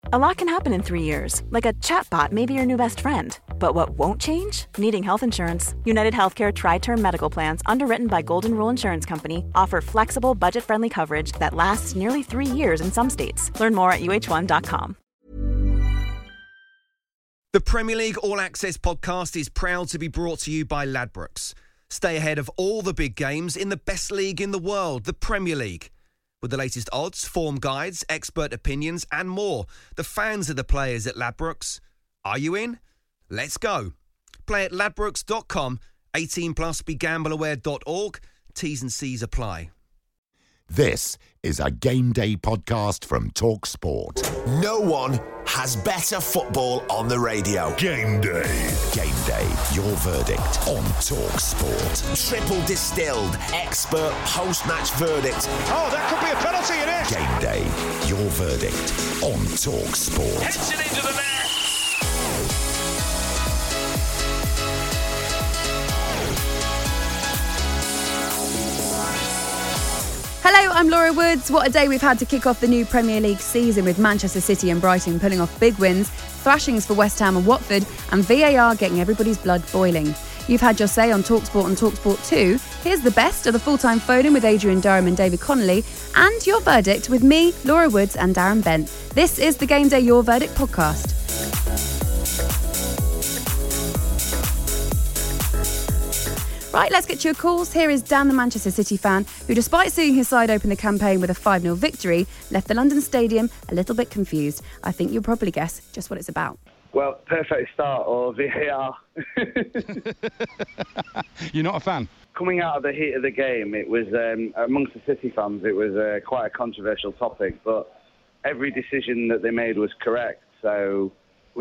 A lot can happen in 3 years, like a chatbot may be your new best friend. But what won't change? Needing health insurance. United Healthcare Tri-Term Medical Plans, underwritten by Golden Rule Insurance Company, offer flexible, budget-friendly coverage that lasts nearly 3 years in some states. Learn more at uh1.com. The Premier League All Access podcast is proud to be brought to you by Ladbrokes. Stay ahead of all the big games in the best league in the world, the Premier League. With the latest odds, form guides, expert opinions and more, the fans are the players at Ladbrokes. Are you in? Let's go. Play at ladbrokes.com, 18 plus, begambleaware.org. T's and C's apply. This is a Game Day podcast from Talk Sport. No one has better football on the radio. Game Day. Game Day, your verdict on Talk Sport. Triple distilled, expert post-match verdict. Oh, that could be a penalty, it is. Game Day, your verdict on Talk Sport. Heads it into the net. Hello, I'm Laura Woods. What a day we've had to kick off the new Premier League season, with Manchester City and Brighton pulling off big wins, thrashings for West Ham and Watford, and VAR getting everybody's blood boiling. You've had your say on TalkSport and TalkSport 2. Here's the best of the full-time phone-in with Adrian Durham and David Connolly, and your verdict with me, Laura Woods and Darren Bent. This is the Game Day Your Verdict podcast. Right, let's get to your calls. Here is Dan, the Manchester City fan, who, despite seeing his side open the campaign with a 5-0 victory, left the London Stadium a little bit confused. I think you'll probably guess just what it's about. Well, perfect start or VAR. You're not a fan? Coming out of the heat of the game, it was, amongst the City fans, it was quite a controversial topic, but every decision that they made was correct. So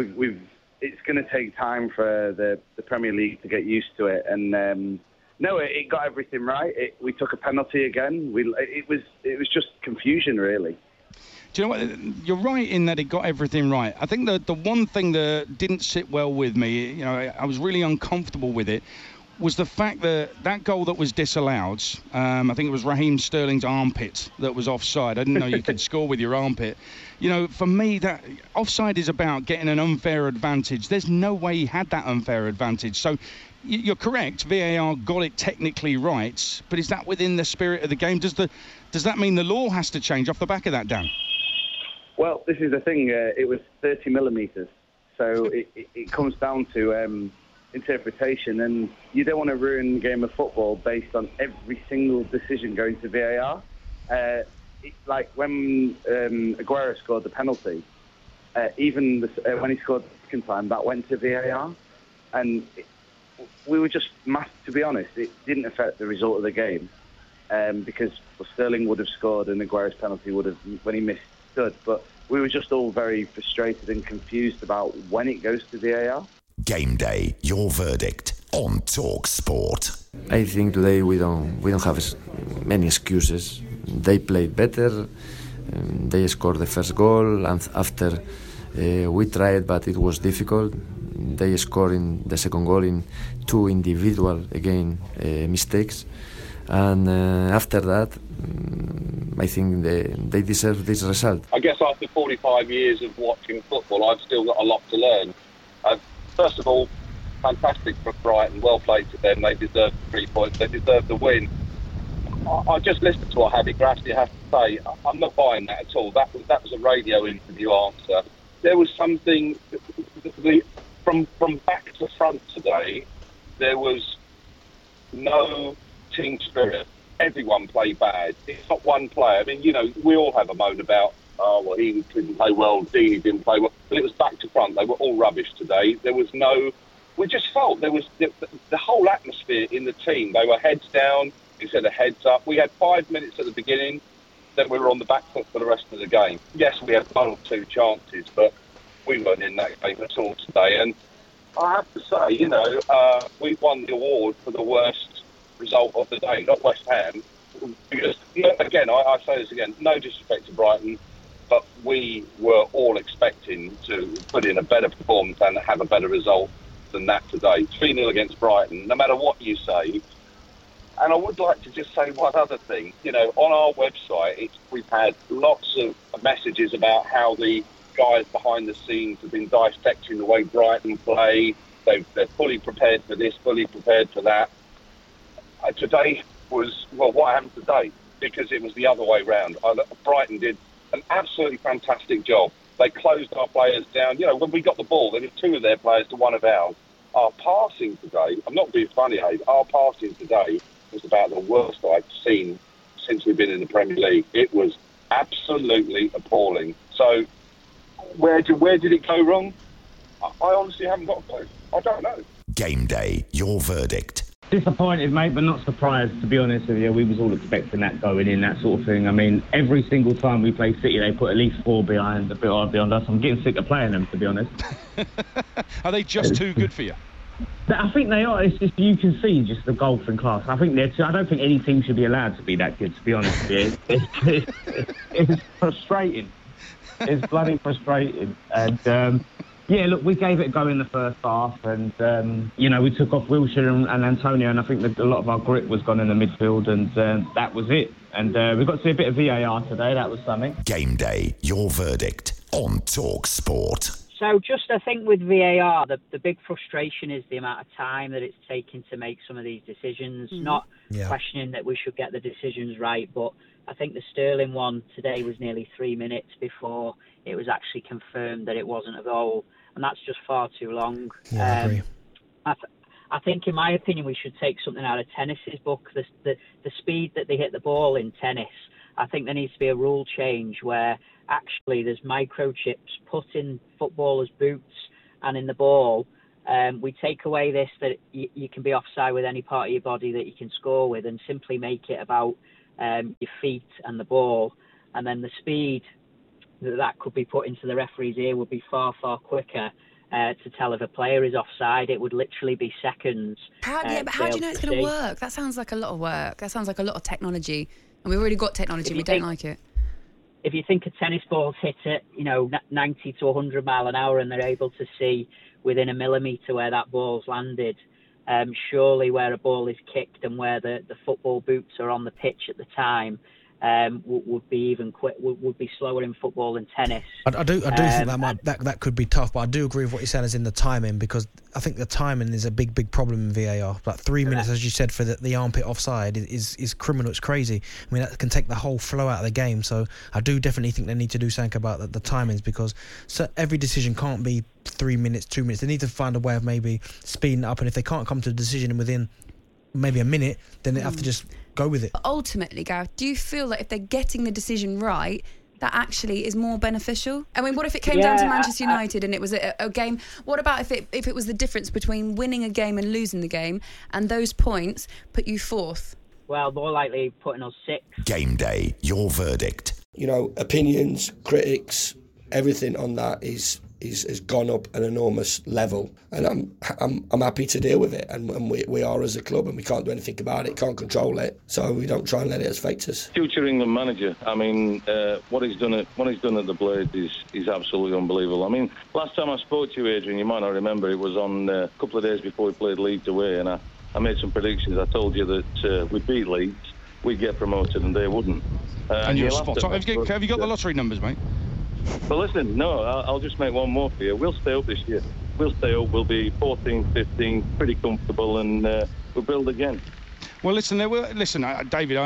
it's going to take time for the Premier League to get used to it. And no, it got everything right. We took a penalty again. It was just confusion, really. Do you know what? You're right in that it got everything right. I think the one thing that didn't sit well with me, you know, I was really uncomfortable with it, was the fact that goal that was disallowed, I think it was Raheem Sterling's armpit that was offside. I didn't know you could score with your armpit. You know, for me, that offside is about getting an unfair advantage. There's no way he had that unfair advantage. So you're correct, VAR got it technically right, but is that within the spirit of the game? Does that mean the law has to change off the back of that, Dan? Well, this is the thing. It was 30 millimetres, so it comes down to interpretation, and you don't want to ruin the game of football based on every single decision going to VAR. It's like when Aguero scored the penalty, even when he scored the second time, that went to VAR, and we were just to be honest, it didn't affect the result of the game, because Sterling would have scored and Aguero's penalty would have, when he missed, stood. But we were just all very frustrated and confused about when it goes to VAR. Game Day, your verdict on Talk Sport. I think today we don't have many excuses. They played better. They scored the first goal, and after we tried, but it was difficult. They scored in the second goal in two individual mistakes, and after that, I think they deserve this result. I guess after 45 years of watching football, I've still got a lot to learn. First of all, fantastic for Brighton. Well played to them. They deserve 3 points. They deserve the win. I just listened to what Javi Gracia has to say. I'm not buying that at all. That was a radio interview answer. There was something from back to front today. There was no team spirit. Everyone played bad. It's not one player. I mean, you know, we all have a moan about, he didn't play well, Deeney didn't play well. But it was back to front. They were all rubbish today. There was no... We just felt there was the whole atmosphere in the team. They were heads down instead of heads up. We had 5 minutes at the beginning, then we were on the back foot for the rest of the game. Yes, we had 1 or 2 chances, but we weren't in that game at all today. And I have to say, you know, we won the award for the worst result of the day, not West Ham. Because, again, I say this again, no disrespect to Brighton, but we were all expecting to put in a better performance and have a better result than that today. 3-0 against Brighton, no matter what you say. And I would like to just say one other thing. You know, on our website, we've had lots of messages about how the guys behind the scenes have been dissecting the way Brighton play. They're fully prepared for this, fully prepared for that. Today was, well, what happened today? Because it was the other way round. Brighton did an absolutely fantastic job. They closed our players down. You know, when we got the ball, there were 2 of their players to 1 of ours. Our passing today, I'm not being funny, Abe, our passing today was about the worst I've seen since we've been in the Premier League. It was absolutely appalling. So where did it go wrong? I honestly haven't got a clue. I don't know. Game day, your verdict. Disappointed, mate, but not surprised, to be honest with you. We was all expecting that going in, that sort of thing. I mean, every single time we play City, they put at least 4 behind us. I'm getting sick of playing them, to be honest. Are they just too good for you? I think they are. It's just, you can see just the golf and class. I don't think any team should be allowed to be that good, to be honest with you. It's frustrating. It's bloody frustrating. And, yeah, look, we gave it a go in the first half, and, we took off Wilshere and Antonio, and I think that a lot of our grit was gone in the midfield, and that was it. And we got to see a bit of VAR today. That was something. Game day, your verdict on Talk Sport. So just, I think with VAR, the big frustration is the amount of time that it's taking to make some of these decisions. Not questioning that we should get the decisions right, but I think the Sterling one today was nearly 3 minutes before it was actually confirmed that it wasn't a goal, and that's just far too long. Yeah, I agree. I think, in my opinion, we should take something out of tennis's book. The speed that they hit the ball in tennis, I think there needs to be a rule change where actually there's microchips put in footballers' boots and in the ball. We take away this, that you can be offside with any part of your body that you can score with, and simply make it about your feet and the ball. And then the speed that could be put into the referee's ear would be far, far quicker to tell if a player is offside. It would literally be seconds. How do you know it's going to work? That sounds like a lot of work. That sounds like a lot of technology. And we've already got technology, we don't like it. If you think a tennis ball's hit at 90 to 100 mile an hour, and they're able to see within a millimetre where that ball's landed, surely where a ball is kicked and where the football boots are on the pitch at the time would be even would be slower in football than tennis. I do think that could be tough, but I do agree with what you're saying is in the timing, because I think the timing is a big problem in VAR. Like 3 minutes, as you said, for the armpit offside is criminal. It's crazy. I mean, that can take the whole flow out of the game. So I do definitely think they need to do something about the timings, because every decision can't be 3 minutes, 2 minutes. They need to find a way of maybe speeding it up, and if they can't come to a decision within maybe a minute, then they have to just go with it. Ultimately, Gareth, do you feel that if they're getting the decision right, that actually is more beneficial? I mean, what if it came down to Manchester United and it was a game? What about if it was the difference between winning a game and losing the game, and those points put you fourth? Well, more likely putting us sixth. Game day, your verdict. Opinions, critics, everything on that has gone up an enormous level, and I'm happy to deal with it, and we are as a club, and we can't do anything about it, can't control it, so we don't try and let it affect us. Future England manager, I mean, what he's done at the Blades is absolutely unbelievable. I mean, last time I spoke to you, Adrian, you might not remember, it was on a couple of days before we played Leeds away, and I made some predictions. I told you that we'd beat Leeds, we'd get promoted, and they wouldn't. And you're spot on. Have you got the lottery numbers, mate? But listen, no, I'll just make one more for you. We'll stay up this year. We'll stay up. We'll be 14, 15, pretty comfortable, and we'll build again. Well, listen, David,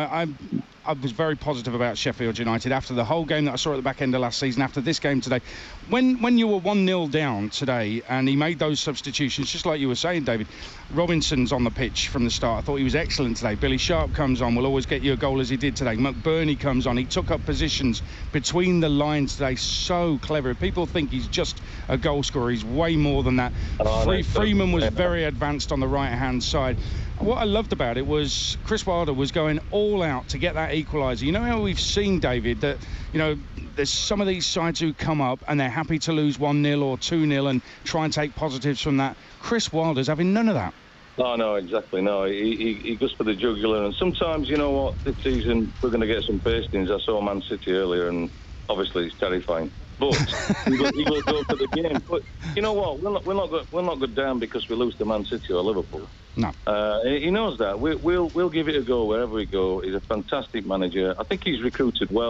I was very positive about Sheffield United after the whole game that I saw at the back end of last season, after this game today. When you were 1-0 down today and he made those substitutions, just like you were saying, David, Robinson's on the pitch from the start. I thought he was excellent today. Billy Sharp comes on, will always get you a goal as he did today. McBurney comes on. He took up positions between the lines today. So clever. People think he's just a goal scorer. He's way more than that. Freeman was very advanced on the right-hand side. What I loved about it was Chris Wilder was going all out to get that equaliser. You know how we've seen, David, that, there's some of these sides who come up and they're happy to lose 1-0 or 2-0 and try and take positives from that. Chris Wilder's having none of that. Oh, no, exactly. No, he goes for the jugular. And sometimes, you know what, this season we're going to get some pastings. I saw Man City earlier, and obviously it's terrifying. But he will go for the game. But you know what? We'll not go down because we lose to Man City or Liverpool. No. He knows that. We'll give it a go wherever we go. He's a fantastic manager. I think he's recruited well.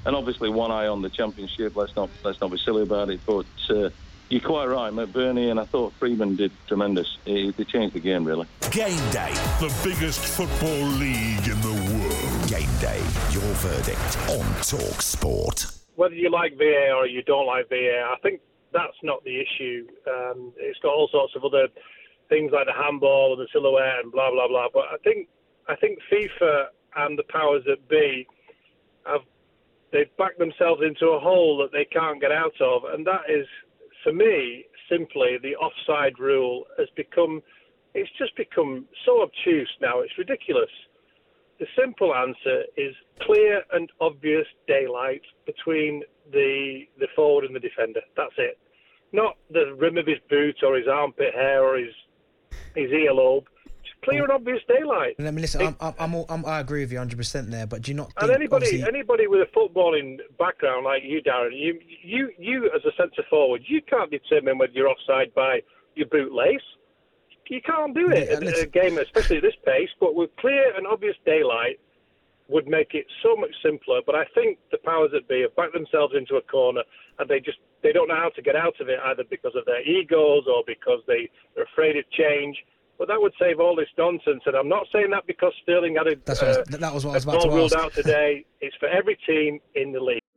and obviously one eye on the Championship. Let's not be silly about it. But you're quite right, McBurney, and I thought Freeman did tremendous. They changed the game, really. Game Day, The biggest football league in the world. Game Day, your verdict on Talk Sport. Whether you like VAR or you don't like VAR, I think that's not the issue. It's got all sorts of other things like the handball and the silhouette and blah blah blah. But I think FIFA and the powers that be they've backed themselves into a hole that they can't get out of, and that is, for me, simply the offside rule has become. It's just become so obtuse now. It's ridiculous. The simple answer is clear and obvious daylight between the forward and the defender. That's it. Not the rim of his boot or his armpit hair or his earlobe. Just clear and obvious daylight. Let me listen. I agree with you 100% there. But do you not think? And anybody with a footballing background like you, Darren, you as a centre forward, you can't determine whether you're offside by your boot lace. You can't do it in a game, especially at this pace. But with clear and obvious daylight, would make it so much simpler. But I think the powers that be have backed themselves into a corner, and they don't know how to get out of it, either because of their egos or because they're afraid of change. But that would save all this nonsense. And I'm not saying that because Sterling had a that was what I was about to ruled ask. out today. It's for every team in the league.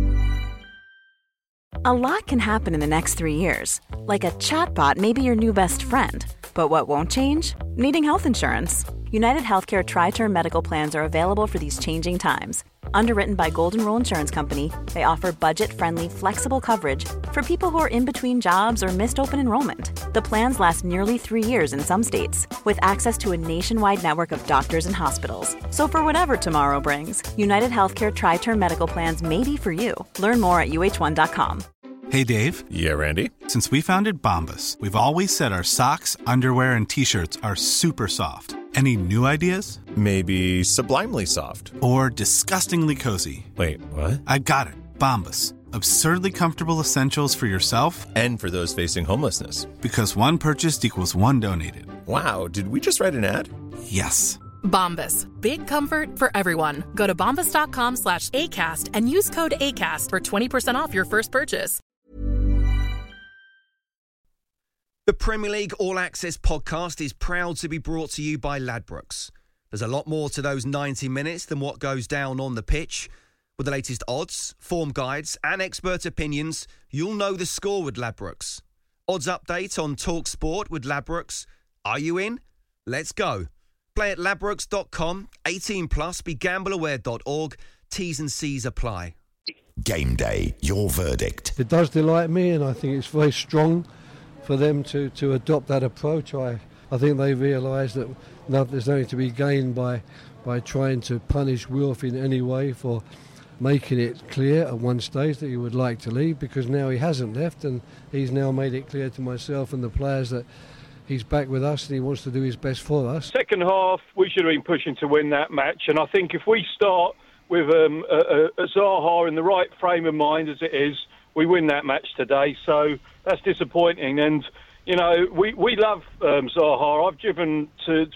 A lot can happen in the next 3 years. Like a chatbot may be your new best friend. But what won't change? Needing health insurance. United Healthcare Tri-Term Medical Plans are available for these changing times. Underwritten by Golden Rule Insurance Company, they offer budget-friendly, flexible coverage for people who are in between jobs or missed open enrollment. The plans last nearly 3 years in some states, with access to a nationwide network of doctors and hospitals. So for whatever tomorrow brings, United Healthcare Tri-Term Medical Plans may be for you. Learn more at uh1.com. Hey, Dave. Yeah, Randy. Since we founded Bombas, we've always said our socks, underwear, and T-shirts are super soft. Any new ideas? Maybe sublimely soft. Or disgustingly cozy. Wait, what? I got it. Bombas. Absurdly comfortable essentials for yourself and for those facing homelessness. Because one purchased equals one donated. Wow, did we just write an ad? Yes. Bombas. Big comfort for everyone. Go to bombas.com/ACAST and use code ACAST for 20% off your first purchase. The Premier League All Access podcast is proud to be brought to you by Ladbrokes. There's a lot more to those 90 minutes than what goes down on the pitch. With the latest odds, form guides and expert opinions, you'll know the score with Ladbrokes. Odds update on Talk Sport with Ladbrokes. Are you in? Let's go. Play at ladbrokes.com, 18 plus, begambleaware.org. T's and C's apply. Game Day, your verdict. It does delight me, and I think it's very strong for them to adopt that approach. I think they realise that there's nothing to be gained by trying to punish Wilf in any way for making it clear at one stage that he would like to leave, because now he hasn't left, and he's now made it clear to myself and the players that he's back with us and he wants to do his best for us. Second half, we should have been pushing to win that match, and I think if we start with a Zaha in the right frame of mind as it is, we win that match today. So that's disappointing. And, you know, we love Zaha. I've driven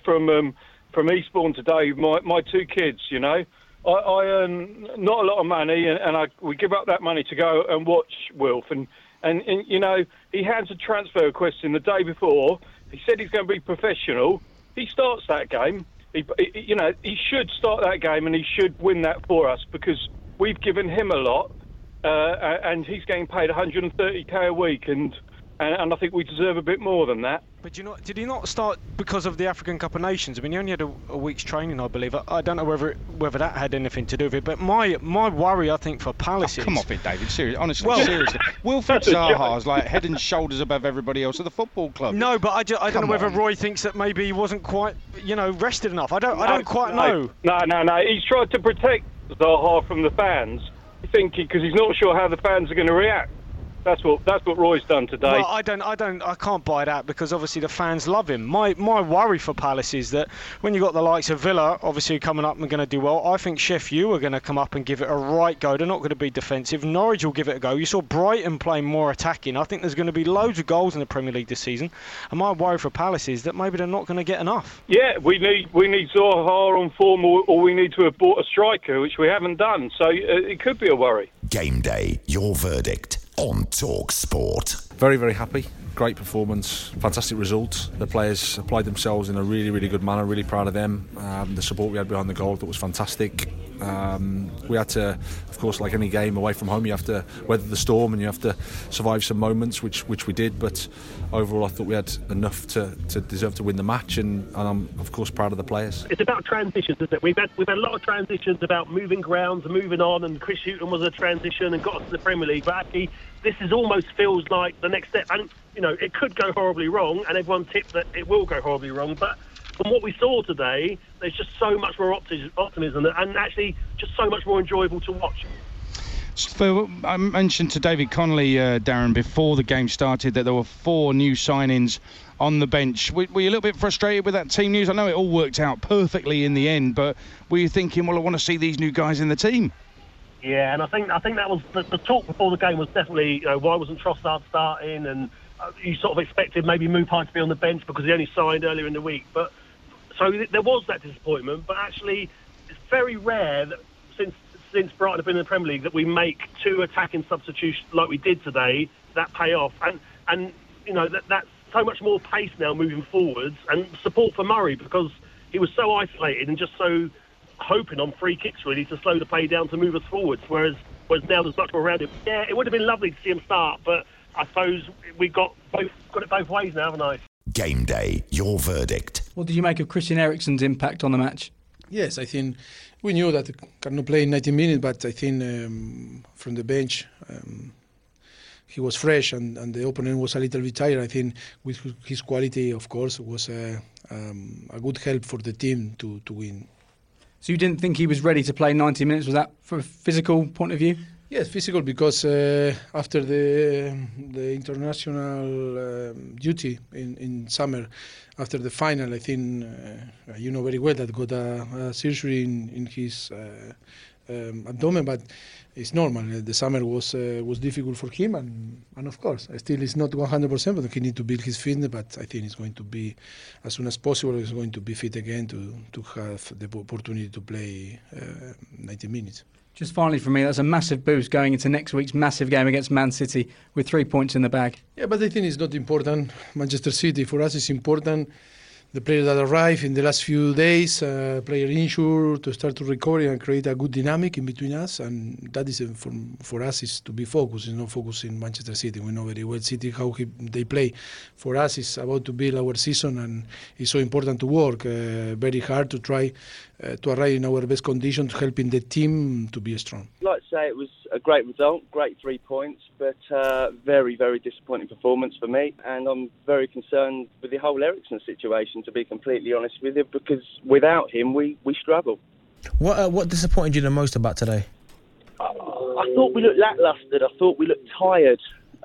from Eastbourne today with my two kids, you know. I earn not a lot of money, and we give up that money to go and watch Wilf. And you know, he hands a transfer request in the day before. He said he's going to be professional. He starts that game. He should start that game, and he should win that for us, because we've given him a lot. And he's getting paid 130k a week, and I think we deserve a bit more than that. But did he not start because of the African Cup of Nations? I mean, he only had a week's training, I believe. I don't know whether that had anything to do with it. But my worry, I think, for Palace is... Come off it, David. Seriously, honestly, seriously. Wilfried Zaha is like head and shoulders above everybody else at the football club. No, but I don't know whether Roy thinks that maybe he wasn't quite, rested enough. I don't quite know. No. He's tried to protect Zaha from the fans, thinking, because he's not sure how the fans are going to react. That's what Roy's done today. Well, I can't buy that, because obviously the fans love him. My worry for Palace is that when you've got the likes of Villa obviously coming up and going to do well, I think Sheff U are going to come up and give it a right go. They're not going to be defensive. Norwich will give it a go. You saw Brighton playing more attacking. I think there's going to be loads of goals in the Premier League this season, and my worry for Palace is that maybe they're not going to get enough. Yeah, we need Zaha on form, or we need to have bought a striker, which we haven't done. So it could be a worry. Game day, your verdict on Talk Sport. Very, very happy. Great performance, fantastic results. The players applied themselves in a really, really good manner. Really proud of them. The support we had behind the goal, that was fantastic. We had to, of course, like any game away from home, you have to weather the storm and you have to survive some moments, which we did. But overall, I thought we had enough to deserve to win the match, and I'm of course proud of the players. It's about transitions, isn't it? We've had a lot of transitions about moving grounds and moving on, and Chris Hughton was a transition and got us to the Premier League. But actually, this almost feels like the next step. And it could go horribly wrong, and everyone tipped that it will go horribly wrong. But from what we saw today, there's just so much more optimism, and actually just so much more enjoyable to watch. So I mentioned to David Connolly, Darren, before the game started, that there were 4 new signings on the bench. Were you a little bit frustrated with that team news? I know it all worked out perfectly in the end, but were you thinking, well, I want to see these new guys in the team? Yeah, and I think that was the talk before the game was definitely, why wasn't Trossard starting, and you sort of expected maybe Maupay to be on the bench because he only signed earlier in the week. But so there was that disappointment, but actually it's very rare that since Brighton have been in the Premier League that we make 2 attacking substitutions like we did today that pay off, and that's so much more pace now moving forwards, and support for Murray because he was so isolated and just so hoping on free kicks really to slow the play down to move us forwards, whereas now there's much more around him. Yeah, it would have been lovely to see him start, but I suppose we got it both ways now, haven't I? Game day, your verdict. What did you make of Christian Eriksen's impact on the match? Yes, I think we knew that he cannot play 90 minutes, but I think from the bench he was fresh, and the opponent was a little bit tired. I think with his quality, of course, was a good help for the team to win. So you didn't think he was ready to play 90 minutes? Was that from a physical point of view? Yes, physical, because after the international duty in summer, after the final, I think you know very well that got a surgery in his abdomen, but it's normal. The summer was difficult for him, and of course, still it's not 100%, but he needs to build his fitness. But I think it's going to be, as soon as possible, he's going to be fit again to have the opportunity to play 90 minutes. Just finally for me, that's a massive boost going into next week's massive game against Man City with 3 points in the bag. Yeah, but I think it's not important. Manchester City, for us, is important. The players that arrive in the last few days, player injured, to start to recover and create a good dynamic in between us, and that is for us is to be focused. It's not focused in Manchester City. We know very well City how they play. For us, it's about to build our season, and it's so important to work very hard to try to arrive in our best conditions, helping the team to be strong. I'd like to say it was a great result, great 3 points, but very, very disappointing performance for me. And I'm very concerned with the whole Eriksen situation, to be completely honest with you, because without him, we struggle. What disappointed you the most about today? I thought we looked lacklustre. I thought we looked tired.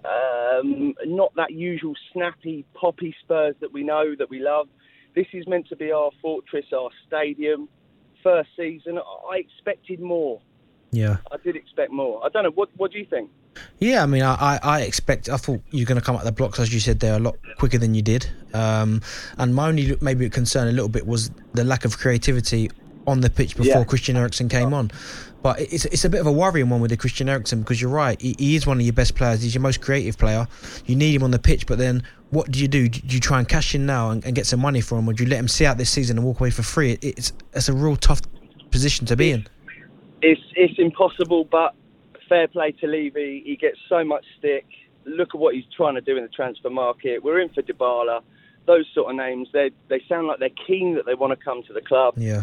Not that usual snappy, poppy Spurs that we know, that we love. This is meant to be our fortress, our stadium. First season, I expected more. Yeah, I did expect more. I don't know. What do you think? Yeah, I mean, I thought you were going to come out the blocks, as you said there, a lot quicker than you did. And my only maybe concern a little bit was the lack of creativity on the pitch before Christian Eriksen came on. But it's a bit of a worrying one with the Christian Eriksen, because you're right, he is one of your best players. He's your most creative player. You need him on the pitch, but then what do? Do you try and cash in now and get some money for him, or do you let him see out this season and walk away for free? It's a real tough position to be in. It's impossible, but fair play to Levy. He gets so much stick. Look at what he's trying to do in the transfer market. We're in for Dybala. Those sort of names, they sound like they're keen that they want to come to the club. Yeah.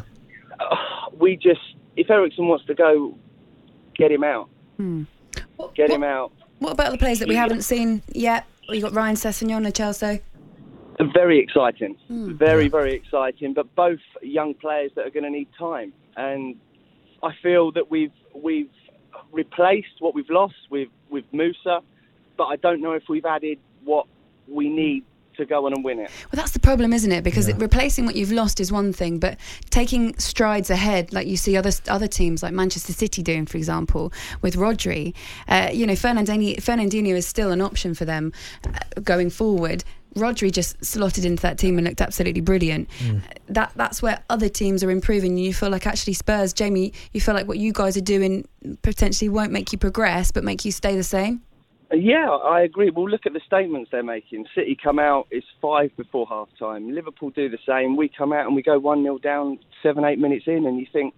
If Eriksen wants to go, get him out. Get him out. What about the players that we haven't seen yet? You got Ryan Sessegnon and Chelsea. Very exciting. Very, very exciting. But both young players that are going to need time. And I feel that we've replaced what we've lost with Musa. but I don't know if we've added what we need to go on and win it. Well, that's the problem, isn't it? Because replacing what you've lost is one thing, but taking strides ahead, like you see other teams like Manchester City doing, for example, with Rodri, Fernandinho is still an option for them going forward. Rodri just slotted into that team and looked absolutely brilliant. That's where other teams are improving. You feel like actually Spurs, Jamie, you feel like what you guys are doing potentially won't make you progress, but make you stay the same? Yeah, I agree. Well, look at the statements they're making. City come out, it's 5 before half-time. Liverpool do the same. We come out and we go 1-0 down 7-8 minutes in, and you think,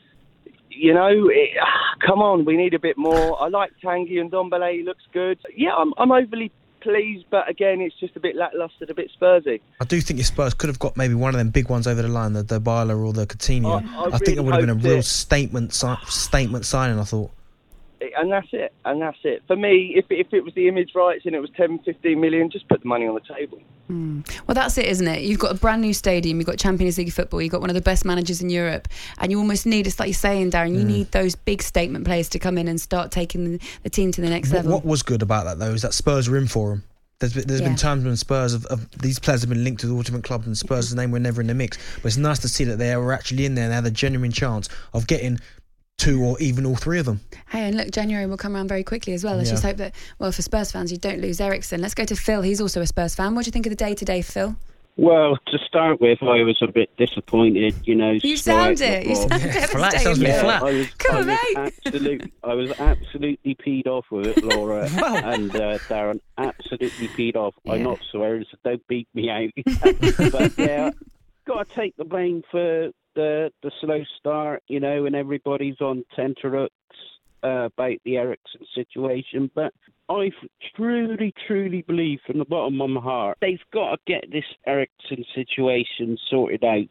come on, we need a bit more. I like Tanguy and Ndombele, he looks good. Yeah, I'm overly pleased, but again, it's just a bit lacklustre, a bit Spursy. I do think your Spurs could have got maybe one of them big ones over the line, the Dybala or the Coutinho. I think it would have been a real statement signing, I thought. And that's it. For me, if it was the image rights and it was 10-15 million, just put the money on the table. Well, that's it, isn't it? You've got a brand new stadium, you've got Champions League football, you've got one of the best managers in Europe, and you almost need, it's like you're saying, Darren, you need those big statement players to come in and start taking the team to the next level. What was good about that, though, is that Spurs were in for them. There's been times when Spurs of these players have been linked to all different clubs and Spurs' name were never in the mix, but it's nice to see that they were actually in there and they had a genuine chance of getting 2 or even all 3 of them. Hey, and look, January will come around very quickly as well. Let's just hope that, well, for Spurs fans, you don't lose Eriksen. Let's go to Phil. He's also a Spurs fan. What do you think of the day today, Phil? Well, to start with, I was a bit disappointed, You sound it. You sound devastated. Sounds really flat. Come on, mate. I was absolutely peed off with it, Laura and Darren. Absolutely peed off. Yeah. I'm not swearing, so don't beat me out. But yeah, got to take the blame for the slow start, and everybody's on tenterhooks about the Eriksen situation. But I truly, truly believe from the bottom of my heart, they've got to get this Eriksen situation sorted out,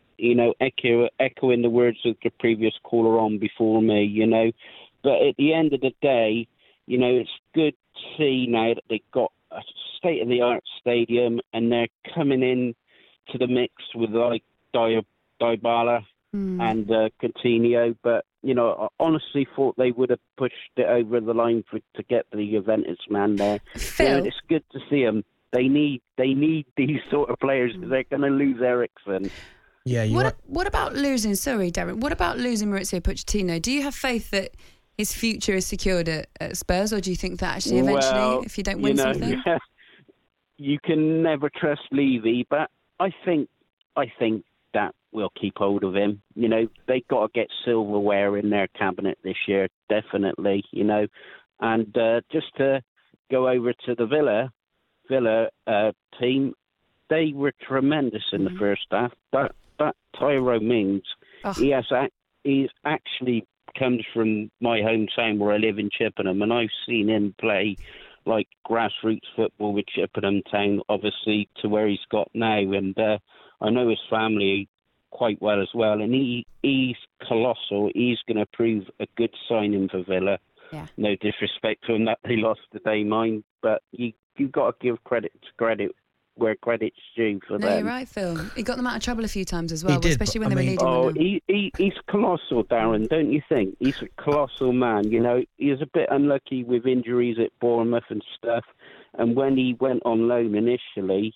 echoing the words of the previous caller on before me, But at the end of the day, it's good to see now that they've got a state-of-the-art stadium and they're coming in to the mix with like Dybala and Coutinho, but I honestly thought they would have pushed it over the line to get the Juventus man there. Phil, it's good to see them. They need these sort of players. They're going to lose Eriksen. Yeah, what about losing? Sorry, Darren. What about losing Maurizio Pochettino? Do you have faith that his future is secured at Spurs, or do you think that actually eventually, if you don't win something, you can never trust Levy? But I think that we'll keep hold of him. They've got to get silverware in their cabinet this year, definitely, And just to go over to the Villa team, they were tremendous in the first half. That Tyrone Mings, he's actually comes from my hometown where I live in Chippenham, and I've seen him play like grassroots football with Chippenham Town, obviously, to where he's got now. And I know his family quite well as well, and he's colossal. He's going to prove a good signing for Villa. Yeah. No disrespect to him that they lost today, mind, but you've got to give credit where credit's due for them. No, you're right, Phil. He got them out of trouble a few times as well, especially when they were leading. Oh, he's colossal, Darren, don't you think? He's a colossal man. He was a bit unlucky with injuries at Bournemouth and stuff, and when he went on loan initially,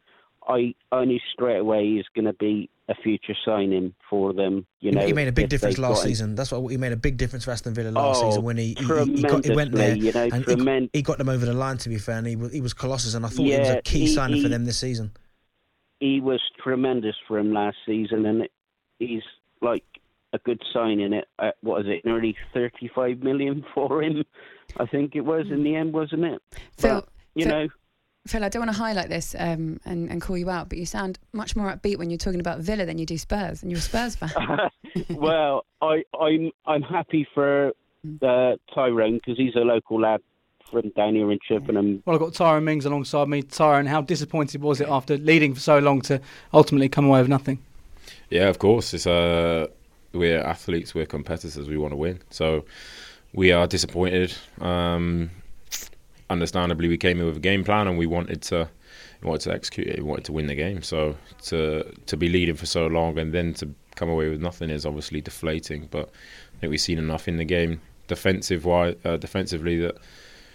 I knew straight away he's going to be a future signing for them. He made a big difference last season. That's what he made a big difference for Aston Villa last season when he went there and he got them over the line. To be fair, and he was colossal, and I thought he was a key signing for them this season. He was tremendous for him last season, and he's like a good signing at what is it, nearly 35 million for him. I think it was in the end, wasn't it? Phil, Phil, I don't want to highlight this and call you out, but you sound much more upbeat when you're talking about Villa than you do Spurs, and you're a Spurs fan. Well, I'm happy for Tyrone because he's a local lad from down here in Chippenham. Well, I've got Tyrone Mings alongside me. Tyrone, how disappointed was it after leading for so long to ultimately come away with nothing? Yeah, of course. It's we're athletes, we're competitors, we want to win. So we are disappointed. Understandably, we came in with a game plan and we wanted to execute it. We wanted to win the game. So to be leading for so long and then to come away with nothing is obviously deflating. But I think we've seen enough in the game defensively that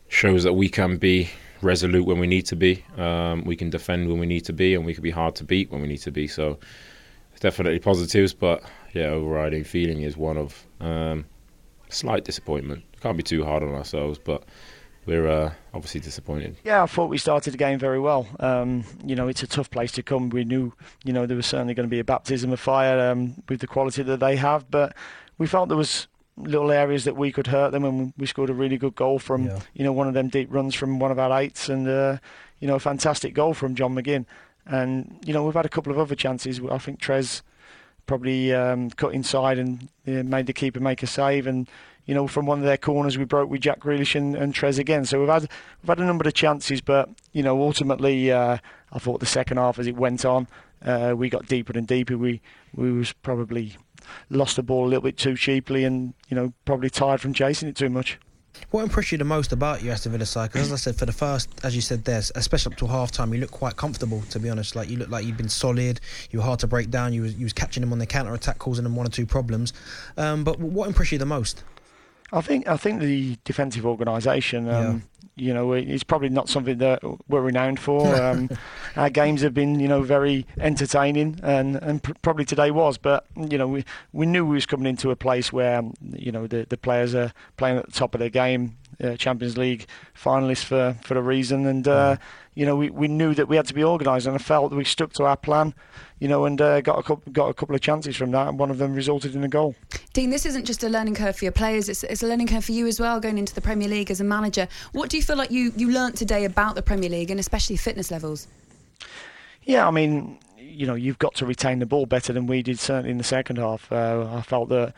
shows that we can be resolute when we need to be. We can defend when we need to be, and we can be hard to beat when we need to be. So definitely positives, but yeah, overriding feeling is one of slight disappointment. Can't be too hard on ourselves, but we're obviously disappointed. Yeah, I thought we started the game very well. It's a tough place to come. We knew, there was certainly going to be a baptism of fire with the quality that they have, but we felt there was little areas that we could hurt them, and we scored a really good goal from, one of them deep runs from one of our eights, and, a fantastic goal from John McGinn. And, we've had a couple of other chances. I think Trez probably cut inside and made the keeper make a save, and from one of their corners we broke with Jack Grealish and Trez again. So we've had a number of chances, but ultimately I thought the second half as it went on, we got deeper and deeper. We was probably lost the ball a little bit too cheaply, and probably tired from chasing it too much. What impressed you the most about your Aston Villa side? Because as I said, for the first, as you said there, especially up to half time, you looked quite comfortable, to be honest. Like, you looked like you'd been solid, you were hard to break down, you was catching them on their counter-attack, causing them one or two problems. But what impressed you the most? I think the defensive organisation. It's probably not something that we're renowned for. Our games have been, very entertaining, and probably today was. But we knew we was coming into a place where the players are playing at the top of their game, Champions League finalists for a reason, and we knew that we had to be organised, and I felt that we stuck to our plan, and got a couple of chances from that, and one of them resulted in a goal. Dean, this isn't just a learning curve for your players, it's a learning curve for you as well, going into the Premier League as a manager. What do you feel like you learnt today about the Premier League, and especially fitness levels? Yeah, I mean, you've got to retain the ball better than we did, certainly in the second half. I felt that,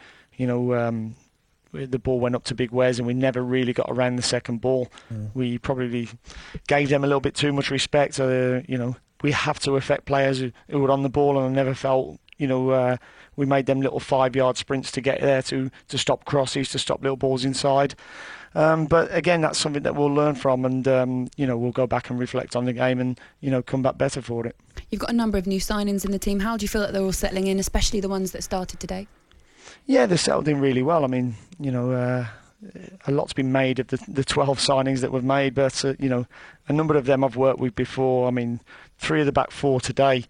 the ball went up to Big Wes and we never really got around the second ball. We probably gave them a little bit too much respect. So, we have to affect players who were on the ball, and I never felt, we made them little 5-yard sprints to get there to stop crosses, to stop little balls inside. But again, that's something that we'll learn from, and we'll go back and reflect on the game and come back better for it. You've got a number of new signings in the team. How do you feel that they're all settling in, especially the ones that started today? Yeah, they're settled in really well. I mean, a lot's been made of the 12 signings that we've made, but a number of them I've worked with before. I mean, 3 of the back 4 today,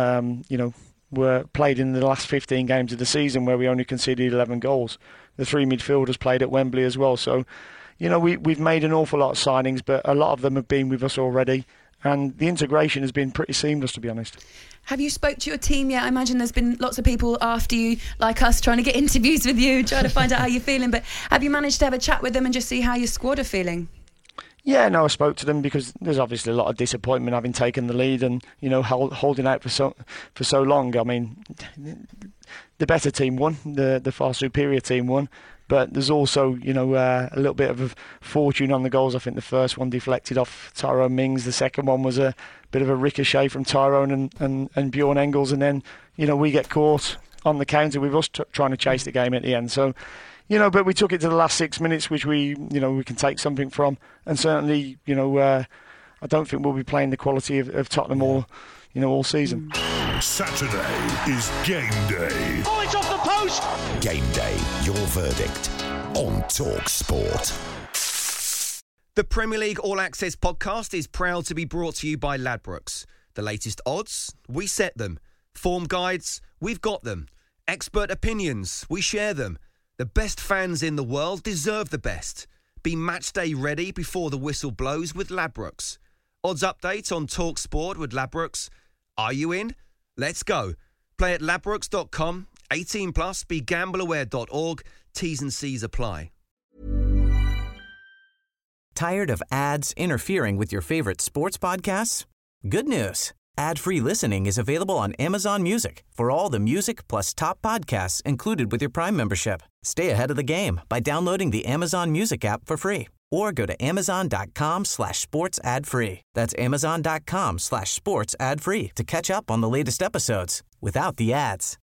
were played in the last 15 games of the season, where we only conceded 11 goals. The 3 midfielders played at Wembley as well. So, we've made an awful lot of signings, but a lot of them have been with us already, and the integration has been pretty seamless, to be honest. Have you spoke to your team yet? I imagine there's been lots of people after you, like us, trying to get interviews with you, trying to find out how you're feeling. But have you managed to have a chat with them and just see how your squad are feeling? Yeah, no, I spoke to them because there's obviously a lot of disappointment having taken the lead and, holding out for so long. I mean, the better team won, the far superior team won. But there's also, a little bit of a fortune on the goals. I think the first one deflected off Tyrone Mings. The second one was a bit of a ricochet from Tyrone and Bjorn Engels. And then, we get caught on the counter with us trying to chase the game at the end. So, but we took it to the last 6 minutes, which we can take something from. And certainly, I don't think we'll be playing the quality of Tottenham all season. Saturday is game day. Oh, it's off the post! Game day, your verdict on Talk Sport. The Premier League All Access podcast is proud to be brought to you by Ladbrokes. The latest odds, we set them. Form guides, we've got them. Expert opinions, we share them. The best fans in the world deserve the best. Be match day ready before the whistle blows with Ladbrokes. Odds update on Talk Sport with Ladbrokes. Are you in? Let's go. Play at ladbrokes.com. 18 plus. BeGambleAware.org. T's and C's apply. Tired of ads interfering with your favorite sports podcasts? Good news. Ad-free listening is available on Amazon Music for all the music plus top podcasts included with your Prime membership. Stay ahead of the game by downloading the Amazon Music app for free or go to amazon.com/sports ad free. That's amazon.com/sports ad free to catch up on the latest episodes without the ads.